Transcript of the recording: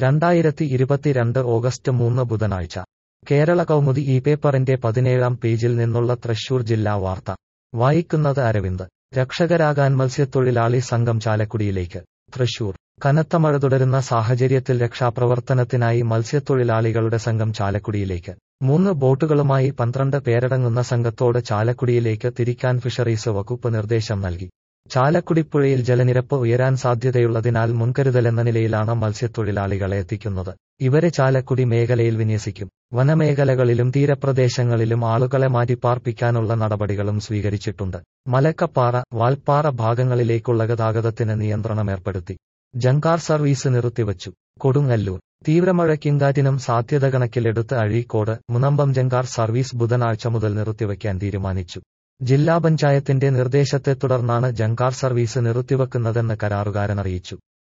2022 August 3 ബുധനാഴ്ച കേരള കൗമുദി ഈ പേപ്പറിന്റെ 17-ാം പേജിൽ നിന്നുള്ള തൃശൂർ ജില്ലാ വാർത്ത വായിക്കുന്നത് അരവിന്ദ്. രക്ഷകരാകാൻ മത്സ്യത്തൊഴിലാളി സംഘം ചാലക്കുടിയിലേക്ക്. തൃശൂർ കനത്ത മഴ തുടരുന്ന സാഹചര്യത്തിൽ രക്ഷാപ്രവർത്തനത്തിനായി മത്സ്യത്തൊഴിലാളികളുടെ സംഘം ചാലക്കുടിയിലേക്ക്. 3 ബോട്ടുകളുമായി 12 പേരടങ്ങുന്ന സംഘത്തോട് ചാലക്കുടിയിലേക്ക് തിരിക്കാൻ ഫിഷറീസ് വകുപ്പ് നിർദ്ദേശം നൽകി. ചാലക്കുടിപ്പുഴയിൽ ജലനിരപ്പ് ഉയരാൻ സാധ്യതയുള്ളതിനാൽ മുൻകരുതലെന്ന നിലയിലാണ് മത്സ്യത്തൊഴിലാളികളെ എത്തിക്കുന്നത്. ഇവരെ ചാലക്കുടി മേഖലയിൽ വിന്യസിക്കും. വനമേഖലകളിലും തീരപ്രദേശങ്ങളിലും ആളുകളെ മാറ്റിപ്പാർപ്പിക്കാനുള്ള നടപടികളും സ്വീകരിച്ചിട്ടുണ്ട്. മലക്കപ്പാറ, വാൽപ്പാറ ഭാഗങ്ങളിലേക്കുള്ള ഗതാഗതത്തിന് നിയന്ത്രണമേർപ്പെടുത്തി. ജങ്കാർ സർവീസ് നിർത്തിവച്ചു. കൊടുങ്ങല്ലൂർ തീവ്രമഴയ്ക്കും കാറ്റിനും സാധ്യത കണക്കിലെടുത്ത് അഴീക്കോട്, മുനമ്പം ജങ്കാർ സർവീസ് ബുധനാഴ്ച മുതൽ നിർത്തിവയ്ക്കാൻ തീരുമാനിച്ചു. ജില്ലാ പഞ്ചായത്തിന്റെ നിർദ്ദേശത്തെ തുടർന്നാണ് ജങ്കാർ സർവീസ് നിർത്തിവെക്കുന്നതെന്ന് കരാറുകാരൻ അറിയിച്ചു.